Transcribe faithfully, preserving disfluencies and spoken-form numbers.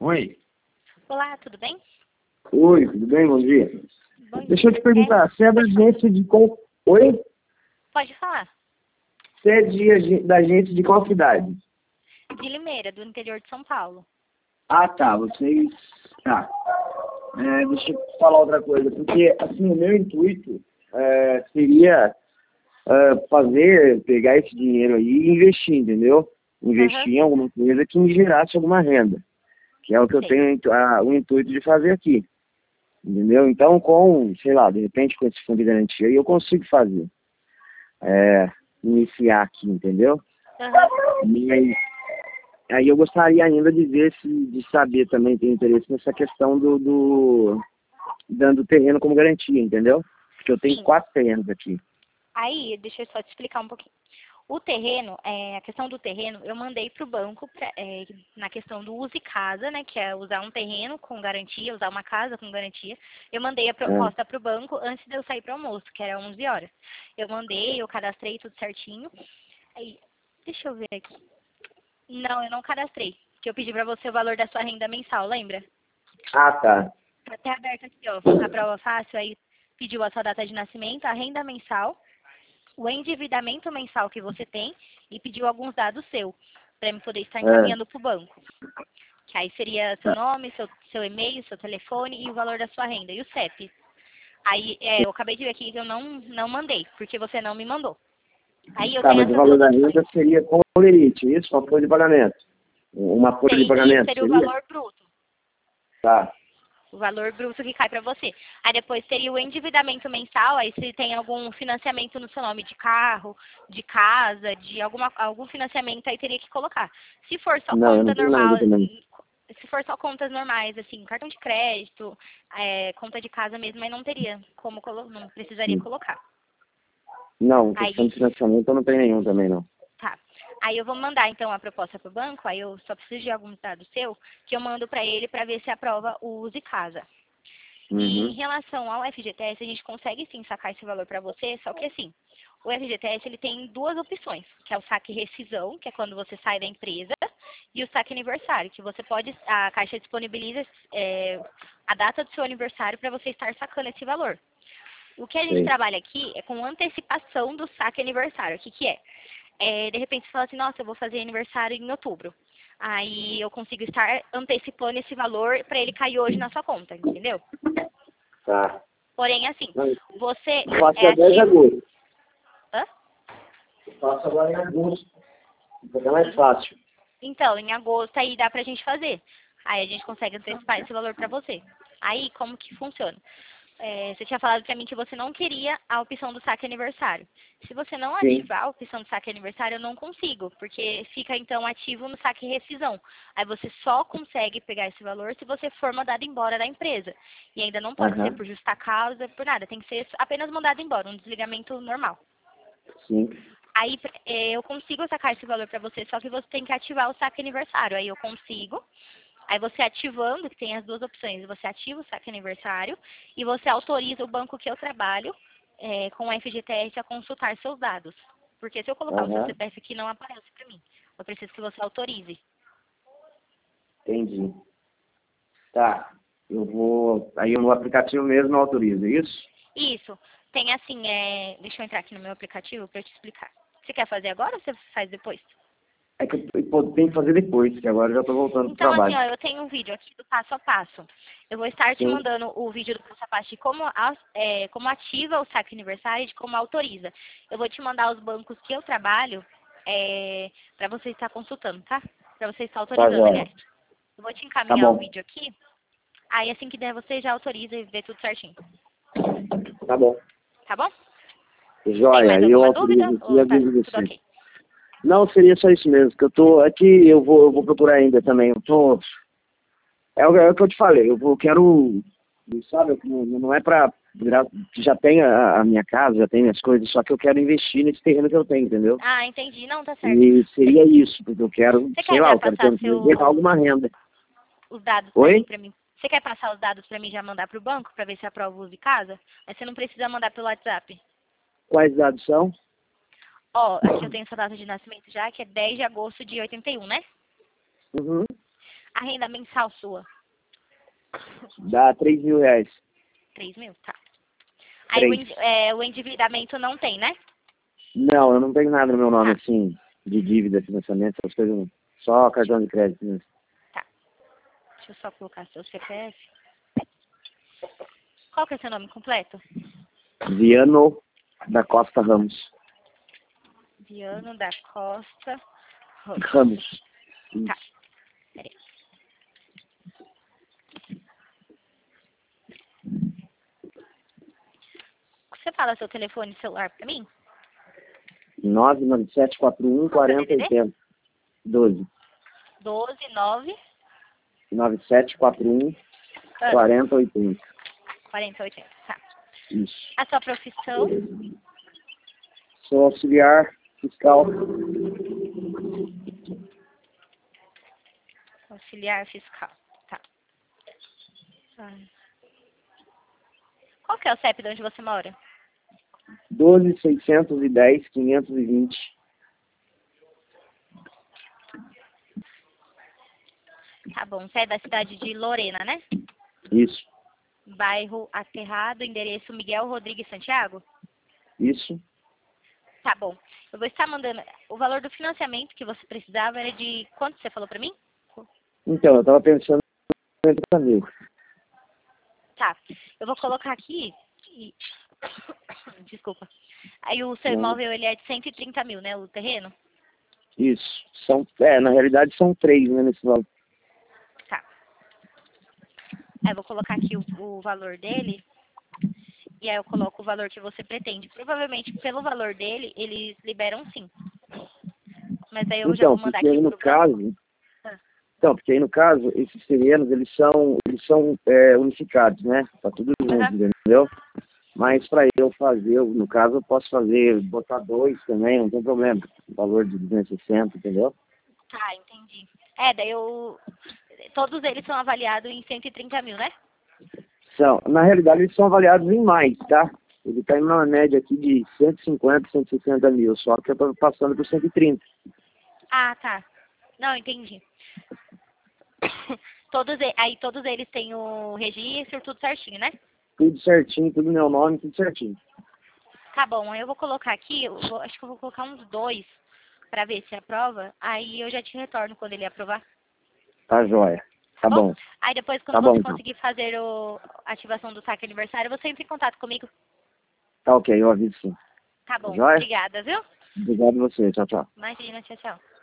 Oi. Olá, tudo bem? Oi, tudo bem? Bom dia. Bom Deixa eu dia. te perguntar, você é da agência de qual... Oi? Pode falar. Você é de, ag- da agência de qual cidade? De Limeira, do interior de São Paulo. Ah, tá, vocês... Tá. É, deixa eu falar outra coisa, porque, assim, o meu intuito é, seria é, fazer, pegar esse dinheiro aí e investir, entendeu? Aham, Investir em alguma coisa que me gerasse alguma renda, que é o que eu sei. tenho intu- a- o intuito de fazer aqui, entendeu? Então, com, sei lá, de repente com esse fundo de garantia aí eu consigo fazer, é, iniciar aqui, entendeu? Aham, Mas aí eu gostaria ainda de ver se, de saber também, ter interesse nessa questão do, do dando terreno como garantia, entendeu? Porque eu tenho sim. quatro terrenos aqui. Aí, deixa eu só te explicar um pouquinho. O terreno, é, a questão do terreno, eu mandei para o banco pra, é, na questão do use casa, né, que é usar um terreno com garantia, usar uma casa com garantia. Eu mandei a É. proposta para o banco antes de eu sair para o almoço, que era onze horas. Eu mandei, eu cadastrei tudo certinho. Aí, deixa eu ver aqui. Não, eu não cadastrei, porque eu pedi para você o valor da sua renda mensal, lembra? Ah, tá. Tá até aberto aqui, ó, a prova fácil, aí pediu a sua data de nascimento, a renda mensal, o endividamento mensal que você tem e pediu alguns dados seu, para me poder estar É, encaminhando para o banco. Que aí seria seu tá. nome, seu, seu e-mail, seu telefone e o valor da sua renda, e o C E P. Aí, é, eu acabei de ver aqui que eu não, não mandei, porque você não me mandou. Aí eu Tá, tenho mas o essas valor duas da opções. renda seria com o limite, isso? Uma folha de pagamento. Uma folha de Sei, isso pagamento, seria o seria? valor bruto. Tá. O valor bruto que cai para você. Aí depois teria o endividamento mensal, aí se tem algum financiamento no seu nome de carro, de casa, de alguma, algum financiamento, aí teria que colocar. Se for só Não, eu conta não tenho nada normal, também. se for só contas normais, assim, cartão de crédito, é, conta de casa mesmo, aí não teria como, colo- não precisaria Sim. colocar. Não, questão Aí, de financiamento eu não tenho nenhum também, não. tá. Aí eu vou mandar então a proposta para o banco, aí eu só preciso de alguns dados seu, que eu mando para ele para ver se aprova o use casa. E em Uhum. relação ao F G T S, a gente consegue sim sacar esse valor para você, só que assim, o F G T S ele tem duas opções, que é o saque rescisão, que é quando você sai da empresa, e o saque aniversário, que você pode, a Caixa disponibiliza é, a data do seu aniversário para você estar sacando esse valor. O que a gente Sei. trabalha aqui é com antecipação do saque aniversário. O que, que é? É, de repente você fala assim, nossa, eu vou fazer aniversário em outubro. Aí eu consigo estar antecipando esse valor para ele cair hoje na sua conta, entendeu? Tá. Porém, assim, Não, você eu faço é dia dez de ativo. agosto. Hã? Eu faço agora em agosto. Fica mais fácil. Então, em agosto aí dá pra gente fazer. Aí a gente consegue antecipar esse valor pra você. Aí, como que funciona? É, você tinha falado pra mim que você não queria a opção do saque aniversário. Se você não Sim. ativar a opção do saque aniversário, eu não consigo, porque fica então ativo no saque rescisão. Aí você só consegue pegar esse valor se você for mandado embora da empresa. E ainda não pode ser Aham. por justa causa, por nada. Tem que ser apenas mandado embora, um desligamento normal. Sim. Aí é, eu consigo sacar esse valor para você, só que você tem que ativar o saque aniversário. Aí eu consigo. Aí você ativando, que tem as duas opções, você ativa o saque aniversário e você autoriza o banco que eu trabalho é, com o F G T S a consultar seus dados. Porque se eu colocar o seu Aham. C P F aqui, não aparece para mim. Eu preciso que você autorize. Entendi. Tá. Eu vou. Aí no aplicativo mesmo autoriza, é isso? Isso. Tem assim, é... deixa eu entrar aqui no meu aplicativo para eu te explicar. Você quer fazer agora ou você faz depois? É que eu pô, tenho que fazer depois, que agora eu já tô voltando pro Então, assim, trabalho. ó, eu tenho um vídeo aqui do passo a passo. Eu vou estar te Sim. mandando o vídeo do passo a passo de como, a- é, como ativa o saque aniversário e de como autoriza. Eu vou te mandar os bancos que eu trabalho é, para você estar consultando, tá? Para você estar Tá, autorizando, joia. aliás. Eu vou te Tá encaminhar o bom. vídeo aqui. Aí, assim que der, você já autoriza e vê tudo certinho. Tá bom. Tá bom? Tem Joia. mais Eu alguma dúvida? autorizo aqui e Ou tá aviso tudo você. ok? Não, seria só isso mesmo, que eu tô aqui, eu vou, eu vou procurar ainda também. Eu tô. É o, é o que eu te falei, eu vou, quero. Sabe, não, não é pra. virar- Já tem a, a minha casa, já tem minhas coisas, só que eu quero investir nesse terreno que eu tenho, entendeu? Ah, entendi. Não, tá certo. E seria isso, porque eu quero, Você sei quer lá, já eu quero passar ter, gerar seu, alguma renda. os dados para mim, Oi? para mim. Você quer passar os dados para mim já mandar para o banco para ver se aprova o uso de casa? Aí você não precisa mandar pelo WhatsApp. Quais dados são? Ó, aqui eu tenho sua data de nascimento já, que é dez de agosto de oitenta e um, né? Uhum. A renda mensal sua? Dá três mil reais. três mil? Tá. Aí o, Três. en- é, o endividamento não tem, né? Não, eu não tenho nada no meu nome, Tá, assim, de dívida, financiamento, essas coisas. Não. Só cartão de crédito mesmo. tá. Deixa eu só colocar seu C P F. Qual que é seu nome completo? Viano da Costa Ramos. Viano da Costa Ramos. Ramos. Tá, Isso. peraí. Você fala seu telefone celular pra mim? nove nove sete quatro um Qual que é o quarenta D D D? oitenta. doze. doze, nove, nove sete quatro um ah, quarenta oitenta. quarenta, oitenta. Tá. Isso. A sua profissão? Sou auxiliar fiscal. Auxiliar fiscal. Tá. Ah. Qual que é o C E P de onde você mora? doze seiscentos e dez quinhentos e vinte. Tá bom. Você é da cidade de Lorena, né? Isso. Bairro Aterrado, endereço Miguel Rodrigues Santiago? Isso. Tá bom. Eu vou estar mandando... O valor do financiamento que você precisava era de... Quanto você falou pra mim? Então, eu tava pensando em trinta mil. Tá. Eu vou colocar aqui e... Desculpa. Aí o seu Não. imóvel, ele é de cento e trinta mil, né? O terreno? Isso. São, é, na realidade são três, né, nesse valor. Tá. Aí eu vou colocar aqui o, o valor dele. E aí eu coloco o valor que você pretende. Provavelmente, pelo valor dele, eles liberam sim. Mas aí eu já Então, vou mandar porque aqui aí no pro banco. caso, Ah, então, porque aí no caso, esses terrenos, eles são, eles são é, unificados, né? Tá tudo junto, aham. entendeu? Mas para eu fazer, eu, no caso, eu posso fazer, botar dois também, não tem problema. Valor de duzentos e sessenta, entendeu? Tá, entendi. É, daí eu... Todos eles são avaliados em cento e trinta mil, né? São, na realidade, eles são avaliados em mais, tá? Ele está em uma média aqui de cento e cinquenta, cento e sessenta mil, só que eu estou passando por cento e trinta. Ah, tá. Não, entendi. Todos, e- aí todos eles têm o registro, tudo certinho, né? Tudo certinho, tudo meu nome, tudo certinho. Tá bom, aí eu vou colocar aqui, eu vou- acho que eu vou colocar uns dois pra ver se aprova. Aí eu já te retorno quando ele aprovar, Tá joia. tá Tá bom? bom. Aí depois, quando Tá bom, você então. conseguir fazer o, a ativação do saque aniversário, você entra em contato comigo. Tá ok, eu aviso sim. Tá Tá bom, joia? obrigada, viu? Obrigado a você. Tchau, tchau. Imagina, tchau, tchau.